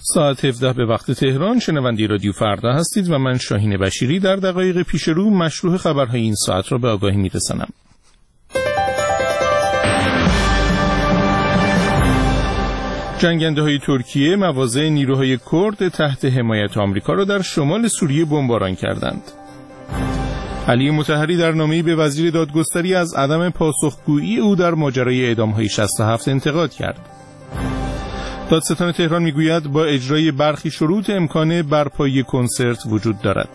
ساعت 17 به وقت تهران شنونده رادیو فردا هستید و من شاهین بشیری در دقایق پیش رو مشروع خبرهای این ساعت را به آگاهی میرسانم. جنگنده‌های ترکیه مواضع نیروهای کرد تحت حمایت آمریکا را در شمال سوریه بمباران کردند. علی مطهری در نامه‌ای به وزیر دادگستری از عدم پاسخگویی او در ماجرای اعدام‌های 67 انتقاد کرد. دادستان تهران میگوید با اجرای برخی شروط امکان برپایی کنسرت وجود دارد.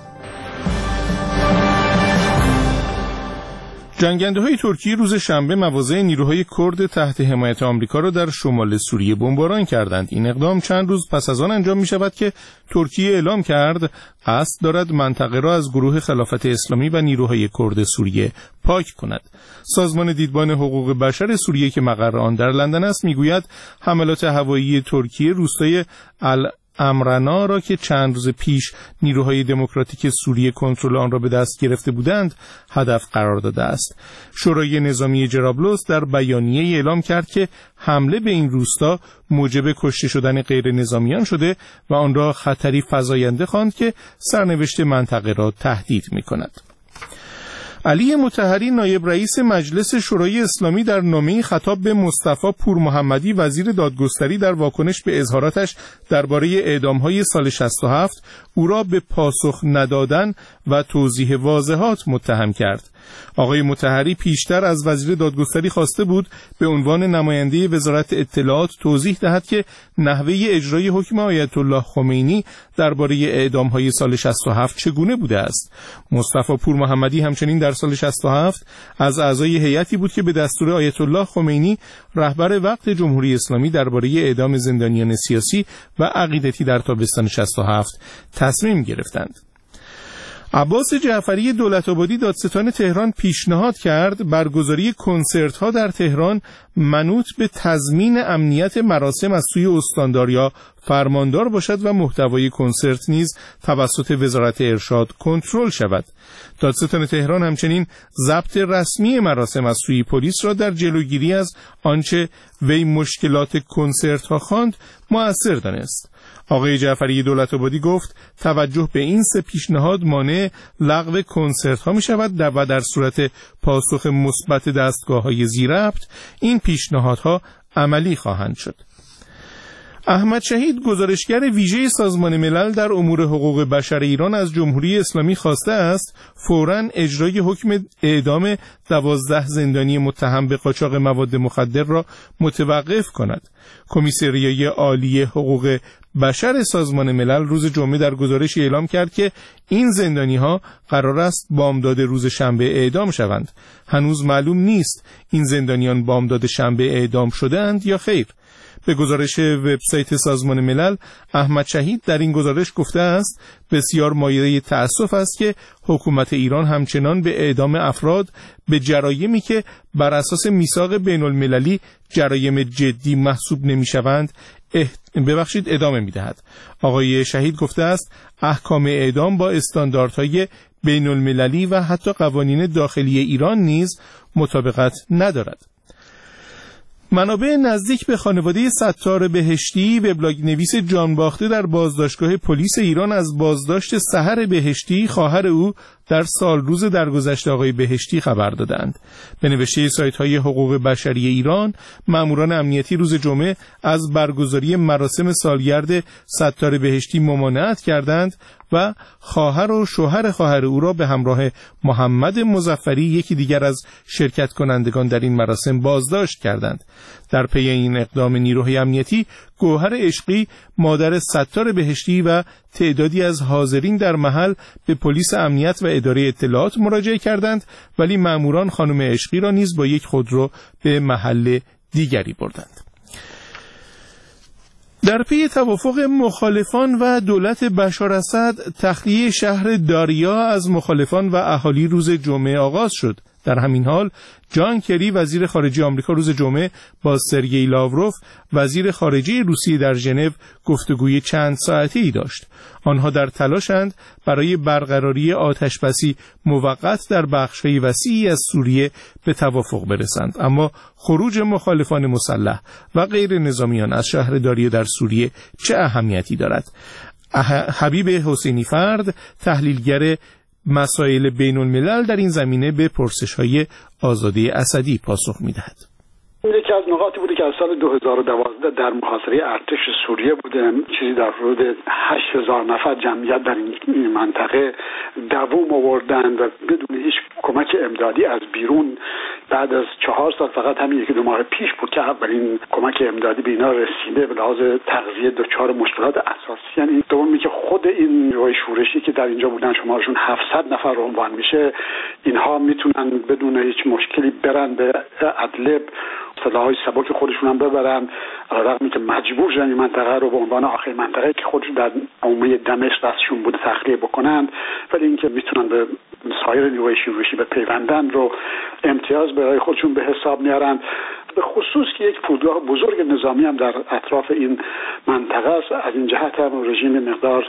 جنگنده‌های ترکیه روز شنبه مواضع نیروهای کرد تحت حمایت آمریکا را در شمال سوریه بمباران کردند. این اقدام چند روز پس از آن انجام می شود که ترکیه اعلام کرد قصد دارد منطقه را از گروه خلافت اسلامی و نیروهای کرد سوریه پاک کند. سازمان دیدبان حقوق بشر سوریه که مقر آن در لندن است میگوید حملات هوایی ترکیه روستای امرنا را که چند روز پیش نیروهای دموکراتیک سوریه کنترل آن را به دست گرفته بودند هدف قرار داده است. شورای نظامی جرابلس در بیانیه اعلام کرد که حمله به این روستا موجب کشته شدن غیر نظامیان شده و آن را خطری فزاینده خواند که سرنوشت منطقه را تهدید می‌کند. علی مطهری نایب رئیس مجلس شورای اسلامی در نامه‌ای خطاب به مصطفی پورمحمدی وزیر دادگستری در واکنش به اظهاراتش درباره اعدام‌های سال 67 او را به پاسخ ندادن و توضیح واضحات متهم کرد. آقای مطهری پیشتر از وزیر دادگستری خواسته بود به عنوان نماینده وزارت اطلاعات توضیح دهد که نحوه اجرای حکم آیت الله خمینی درباره اعدام‌های سال 67 چگونه بوده است. مصطفی پورمحمدی همچنین در سال 67 از اعضای هیئتی بود که به دستور آیت الله خمینی رهبر وقت جمهوری اسلامی درباره اعدام زندانیان سیاسی و عقیدتی در تابستان 67 تصمیم گرفتند. عباس جعفری دولت‌آبادی دادستان تهران پیشنهاد کرد برگزاری کنسرت‌ها در تهران منوط به تضمین امنیت مراسم از سوی استاندار یا فرماندار باشد و محتوای کنسرت نیز توسط وزارت ارشاد کنترل شود. دادستان تهران همچنین ضبط رسمی مراسم از سوی پلیس را در جلوگیری از آنچه وی مشکلات کنسرت‌ها خواند مؤثر دانست. آقای جعفری دولت‌آبادی گفت توجه به این سه پیشنهاد مانع لغو کنسرت‌ها می‌شود و در صورت پاسخ مثبت دستگاه‌های ذی‌ربط این پیشنهادها عملی خواهند شد. احمد شهید گزارشگر ویژه سازمان ملل در امور حقوق بشر ایران از جمهوری اسلامی خواسته است فوراً اجرای حکم اعدام 12 زندانی متهم به قاچاق مواد مخدر را متوقف کند. کمیسریای عالی حقوق بشر سازمان ملل روز جمعه در گزارشی اعلام کرد که این زندانی‌ها قرار است بامداد روز شنبه اعدام شوند. هنوز معلوم نیست این زندانیان بامداد شنبه اعدام شده‌اند یا خیر. به گزارش وبسایت سازمان ملل احمد شهید در این گزارش گفته است بسیار مایه تأسف است که حکومت ایران همچنان به اعدام افراد به جرایمی که بر اساس میثاق بین المللی جرایم جدی محسوب نمی‌شوند ادامه می‌دهد. آقای شهید گفته است احکام اعدام با استانداردهای بین المللی و حتی قوانین داخلی ایران نیز مطابقت ندارد. منابع نزدیک به خانواده ستار بهشتی وبلاگ نویس جان باخته در بازداشتگاه پلیس ایران از بازداشت سحر بهشتی خواهر او در سال روز درگذشت آقای بهشتی خبر دادند. به نوشته سایت‌های حقوق بشری ایران، ماموران امنیتی روز جمعه از برگزاری مراسم سالگرد ستار بهشتی ممانعت کردند و خواهر و شوهر خواهر او را به همراه محمد مظفری یکی دیگر از شرکت کنندگان در این مراسم بازداشت کردند. در پی این اقدام نیروهای امنیتی، گوهر عشقی مادر ستار بهشتی و تعدادی از حاضرین در محل به پلیس امنیت و اداره اطلاعات مراجعه کردند، ولی ماموران خانم عشقی را نیز با یک خودرو به محل دیگری بردند. در پی توافق مخالفان و دولت بشار اسد، تخلیه شهر داریا از مخالفان و اهالی روز جمعه آغاز شد. در همین حال جان کری وزیر خارجه آمریکا روز جمعه با سرگئی لاوروف وزیر خارجه روسیه در ژنو گفتگوی چند ساعته‌ای داشت. آنها در تلاشند برای برقراری آتشبسی موقت در بخش‌های وسیعی از سوریه به توافق برسند، اما خروج مخالفان مسلح و غیر نظامیان از شهرداری در سوریه چه اهمیتی دارد؟ حبیب حسینی فرد، تحلیلگر مسائل بین الملل، در این زمینه به پرسش‌های آزاده اسدی پاسخ می‌دهد. یکی از نقاطی بوده که از سال 2012 در محاصره ارتش سوریه بودم، چیزی در حدود 8000 نفر جمعیت در این منطقه دوام آوردند و بدون هیچ کمک امدادی از بیرون بعد از 4 سال فقط همین 1-2 ماه پیش بود که اولین کمک امدادی به اینا رسیده. به لحاظ تغذیه دچار مشکلات اساسی، یعنی دومی که خود این نیروهای شورشی که در اینجا بودن شمارشون 700 نفر عنوان میشه، اینها میتونن بدون هیچ مشکلی برن به ادلب، سلاح‌های سبک خودشون هم ببرن، علاوه که مجبور شدن این منطقه رو به عنوان آخرین منطقه که خودشون در عمومی دمشق دستشون بوده تخلیه بکنند، ولی اینکه میتونن به سایر نیروهای شورشی به پیوندن رو امتیاز برای خودشون به حساب میارن. به خصوص که یک فرودگاه بزرگ نظامی هم در اطراف این منطقه است، از این جهت هم رژیم مقدار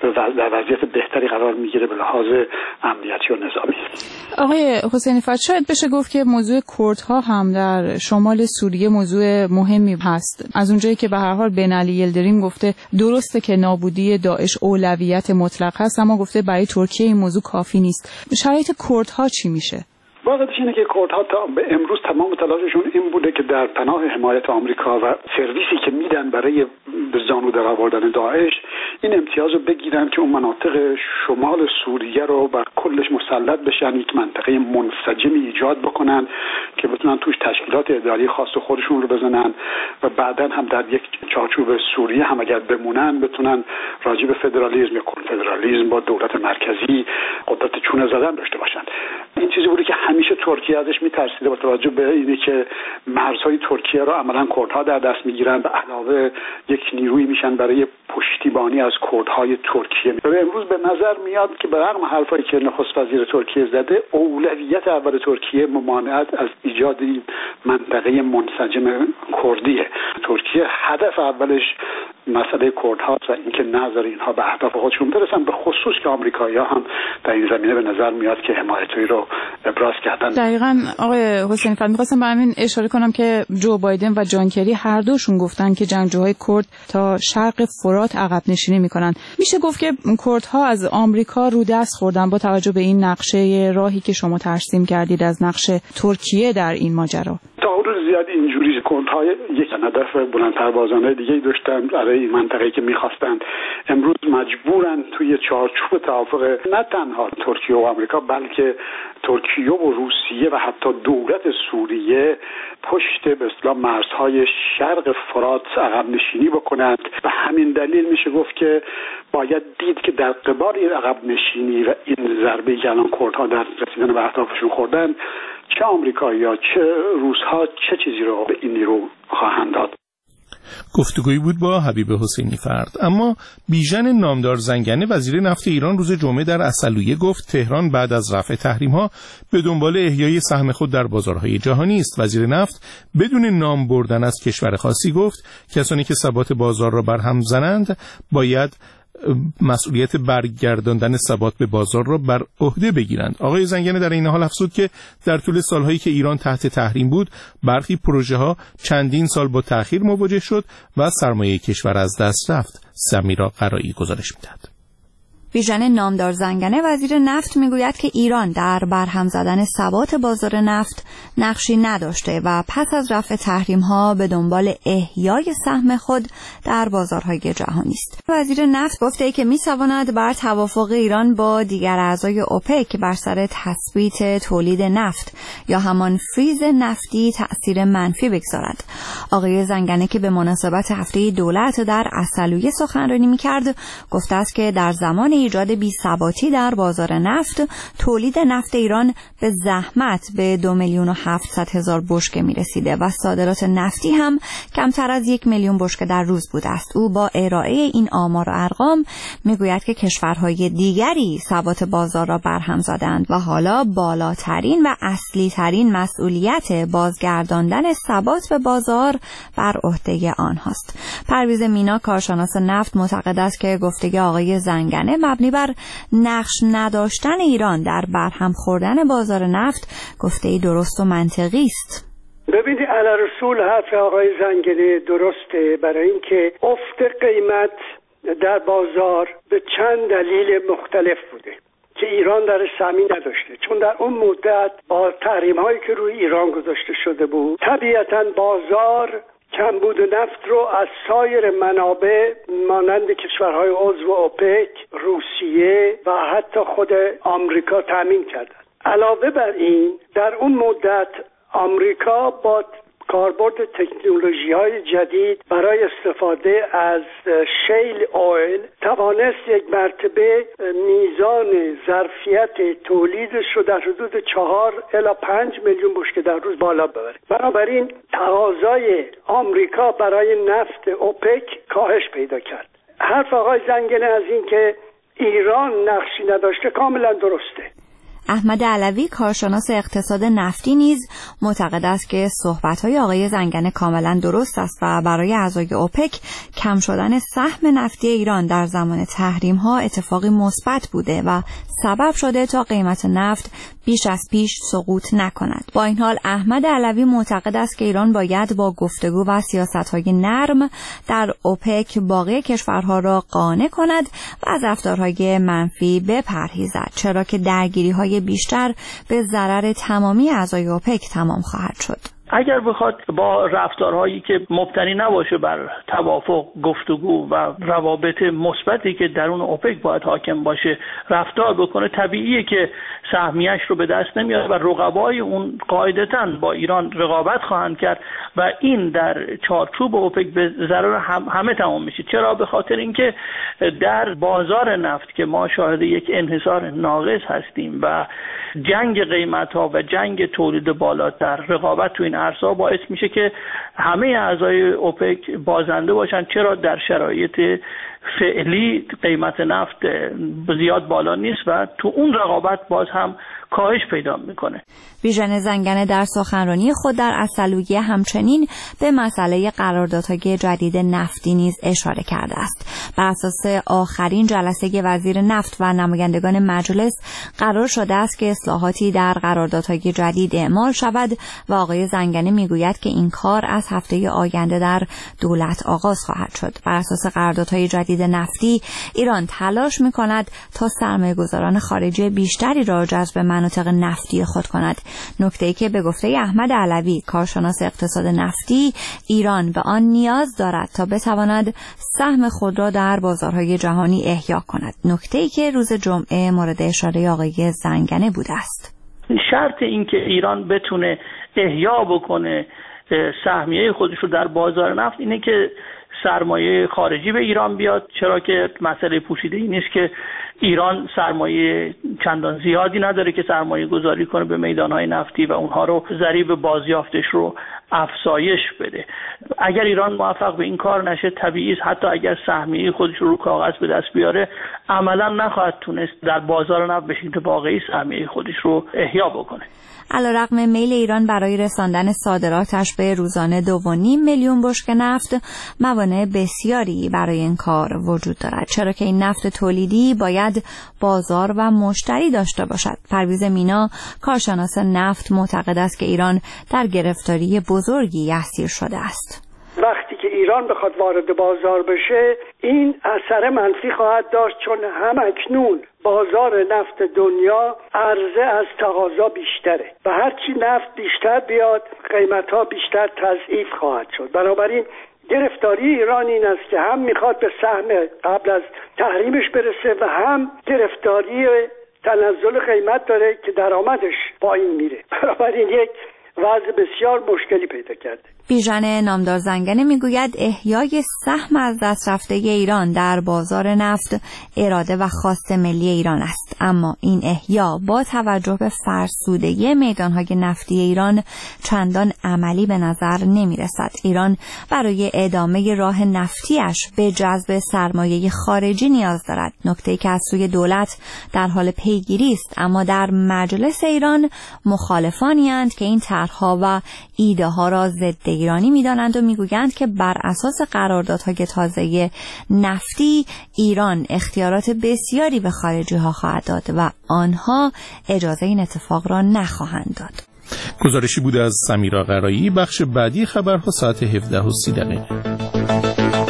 در وضعیت بهتری قرار میگیره به لحاظ امنیتی و نظامی. آقای حسینی فرد، شاید بشه گفت که موضوع کردها هم در شمال سوریه موضوع مهمی هست. از اونجایی که به هر حال بن علی یلدریم گفته درسته که نابودی داعش اولویت مطلق هست، اما گفته برای ترکیه این موضوع کافی نیست. شرایط کردها چی میشه؟ واقعیتش اینه که کردها تا به امروز تمام تلاششون این بوده که در پناه حمایت آمریکا و سرویسی که میدن برای به زانو در آوردن داعش این امتیاز رو بگیرن که اون مناطق شمال سوریه رو بر کلش مسلط بشن، یک منطقه منسجمی ایجاد بکنن که بتونن توش تشکیلات اداری خاص خودشون رو بزنن و بعداً هم در یک چارچوب سوریه هم اگر بمونن بتونن راجع به فدرالیسم یا کنفدرالیسم با دولت مرکزی قدرت چونه زدن داشته باشن. این چیزی بوده که همیشه ترکیه ازش میترسیده با توجه به اینه که مرزهای ترکیه رو عملاً کردها در دست میگیرن و علاوه یک نیروی میشن برای پشتیبانی از کردهای ترکیه. و امروز به نظر میاد که برغم حرفایی که نخست وزیر ترکیه زده، اولویت اول ترکیه ممانعت از ایجاد این منطقه منسجم کردیه. ترکیه هدف اولش مسئله کردهاست و اینکه نظر اینها به اهداف خودشون برسن، به خصوص که آمریکایی‌ها هم در این زمینه به نظر میاد که حمایتی رو ابراز کردن. دقیقاً آقای حسینی فرد، می‌خواستم به همین اشاره کنم که جو بایدن و جان کری هر دوشون گفتن که جنگجوهای کرد تا شرق فرات عقب نشینی می‌کنن. میشه گفت که کردها از آمریکا رو دست خوردن با توجه به این نقشه راهی که شما ترسیم کردید از نقشه ترکیه در این ماجرا. تا حدود زیاد اینجوری کردها یک هدف بلندپروازانه دیگه داشتن برای این منطقه‌ای که می‌خواستند. امروز مجبورن توی چارچوب توافق نه تنها ترکیه و آمریکا بلکه ترکیه و روسیه و حتی دولت سوریه پشت به اصطلاح مرزهای شرق فرات عقب نشینی بکنند. به همین دلیل میشه گفت که باید دید که در قبال این عقب نشینی و این ضربه‌ای که الان کردها در رسیدن به اهدافشون خوردن، چه آمریکایی‌ها چه روس‌ها چه چیزی رو به این نیرو خواهند داد. گفتگویی بود با حبیب حسینی فرد. اما بیژن نامدار زنگنه وزیر نفت ایران روز جمعه در اصلویه گفت تهران بعد از رفع تحریم‌ها به دنبال احیای سهم خود در بازارهای جهانی است. وزیر نفت بدون نام بردن از کشور خاصی گفت کسانی که ثبات بازار را برهم زنند باید مسئولیت برگرداندن ثبات به بازار را بر عهده بگیرند. آقای زنگنه در این حال افزود که در طول سالهایی که ایران تحت تحریم بود برخی پروژه ها چندین سال با تأخیر مواجه شد و سرمایه کشور از دست رفت. سمیرا قرایی گزارش می‌دهد. بیژن نامدار زنگنه وزیر نفت میگوید که ایران در برهم زدن ثبات بازار نفت نقشی نداشته و پس از رفع تحریم‌ها به دنبال احیای سهم خود در بازارهای جهانی است. وزیر نفت گفته که می‌تواند بر توافق ایران با دیگر اعضای اوپک بر سر تثبیت تولید نفت یا همان فریز نفتی تأثیر منفی بگذارد. آقای زنگنه که به مناسبت هفته دولت در اصلویه سخنرانی می‌کرد گفته است که در زمان ایجاد بی‌ثباتی در بازار نفت، تولید نفت ایران به زحمت به 2,700,000 بشکه می‌رسیده و صادرات نفتی هم کمتر از 1,000,000 بشکه در روز بوده است. او با ارائه این آمار و ارقام میگوید که کشورهای دیگری ثبات بازار را برهم زدند و حالا بالاترین و اصلی ترین مسئولیت بازگرداندن ثبات به بازار بر عهده آنهاست. پرویز مینا کارشناس نفت معتقد است که گفته آقای زنگنه مبنی بر نقش نداشتن ایران در برهم خوردن بازار نفت گفته‌ای درست و منطقی است. ببینید علی‌الرسول حرف آقای زنگنه درسته، برای اینکه افت قیمت در بازار به چند دلیل مختلف بوده که ایران درش سهمی نداشته، چون در اون مدت با تحریم هایی که روی ایران گذاشته شده بود طبیعتاً بازار کمبود نفت رو از سایر منابع مانند کشورهای عضو اوپک، روسیه و حتی خود آمریکا تامین کردند. علاوه بر این در اون مدت آمریکا با کاربرد تکنولوژی‌های جدید برای استفاده از شیل اویل توانست یک مرتبه میزان ظرفیت تولیدش رو در حدود 4 الی 5 میلیون بشکه در روز بالا ببره. بنابراین تقاضای آمریکا برای نفت اوپک کاهش پیدا کرد. حرف آقای زنگنه از این که ایران نقشی نداشته کاملا درسته. احمد علوی کارشناس اقتصاد نفتی نیز معتقد است که صحبت‌های آقای زنگنه کاملا درست است و برای اعضای اوپک کم شدن سهم نفتی ایران در زمان تحریم‌ها اتفاقی مثبت بوده و سبب شده تا قیمت نفت بیش از پیش سقوط نکند. با این حال احمد علوی معتقد است که ایران باید با گفتگو و سیاست‌های نرم در اوپک باقی کشورها را قانع کند و از رفتارهای منفی بپرهیزد، چرا که درگیری‌های بیشتر به ضرر تمامی اعضای اوپک تمام خواهد شد. اگر بخواد با رفتارهایی که مبتنی نباشه بر توافق، گفتگو و روابط مثبتی که درون اوپک باید حاکم باشه رفتار بکنه، طبیعیه که سهمیش رو به دست نمیاره و رقبای اون قاعدتاً با ایران رقابت خواهند کرد و این در چارچوب اوپک به ضرر همه تمام میشه. چرا؟ به خاطر اینکه در بازار نفت که ما شاهد یک انحصار ناقص هستیم و جنگ قیمت‌ها و جنگ تولید بالاتر، رقابت تو این عرصه باعث میشه که همه اعضای اوپک بازنده باشن. چرا؟ در شرایط فعلی قیمت نفت زیاد بالا نیست و تو اون رقابت باز هم کاهش پیدا میکنه. ویژن زنگنه در سخنرانی خود در عسلویه همچنین به مسئله قراردادهای جدید نفتی نیز اشاره کرده است. بر اساس آخرین جلسه وزیر نفت و نمایندگان مجلس قرار شده است که اصلاحاتی در قراردادهای جدید اعمال شود و آقای زنگنه میگوید که این کار از هفته آینده در دولت آغاز خواهد شد. بر اساس قراردادهای جدید نفتی ایران تلاش میکند تا سرمایه‌گذاران خارجی بیشتری را جذب مناطق نفتی خود کند. نکته‌ای که به گفته احمد علوی کارشناس اقتصاد نفتی ایران به آن نیاز دارد تا بتواند سهم خود را در بازارهای جهانی احیا کند. نکته‌ای که روز جمعه مورد اشاره آقای زنگنه بوده است. شرط این که ایران بتونه احیا بکنه سهمیه خودش رو در بازار نفت اینه که سرمایه خارجی به ایران بیاد، چرا که مسئله پوشیده‌ای نیست که ایران سرمایه چندان زیادی نداره که سرمایه گذاری کنه به میدانهای نفتی و اونها رو ضریب بازیافتش رو افزایش بده. اگر ایران موفق به این کار نشه طبیعی است حتی اگر سهمیه خودش رو کاغذ به دست بیاره عملا نخواهد تونست در بازار نفت به شکل واقعی سهمیه خودش رو احیا بکنه. علیرغم میل ایران برای رساندن صادراتش به روزانه 2.5 میلیون بشکه نفت، موانع بسیاری برای این کار وجود دارد، چرا که این نفت تولیدی باید بازار و مشتری داشته باشد. پرویز مینا کارشناس نفت معتقد است که ایران در گرفتاری بزرگی اسیر شده است. وقتی که ایران بخواد وارد بازار بشه این اثر منفی خواهد داشت، چون هم اکنون بازار نفت دنیا عرضه از تقاضا بیشتره و هرچی نفت بیشتر بیاد قیمتها بیشتر تضعیف خواهد شد. بنابراین گرفتاری ایران این است که هم میخواد به سهم قبل از تحریمش برسه و هم گرفتاری تنزل قیمت داره که درآمدش پایین میره. بنابراین یک وضع بسیار مشکلی پیدا کرده. بیژن نامدار زنگنه میگوید احیای سهم از دست رفته ایران در بازار نفت اراده و خواست ملی ایران است، اما این احیا با توجه به فرسودگی میدانهای نفتی ایران چندان عملی به نظر نمی رسد. ایران برای ادامه راه نفتیش به جذب سرمایه خارجی نیاز دارد، نکته‌ای که از سوی دولت در حال پیگیری است، اما در مجلس ایران مخالفانی اند که این طرح‌ها و ایده ها را ضد ایرانی می‌دانند و می‌گویند که بر اساس قراردادهای تازه نفتی ایران اختیارات بسیاری به خارجی‌ها خواهد داد و آنها اجازه این اتفاق را نخواهند داد. گزارشی بوده از سمیرا قرایی. بخش بعدی خبرها ساعت 17:30.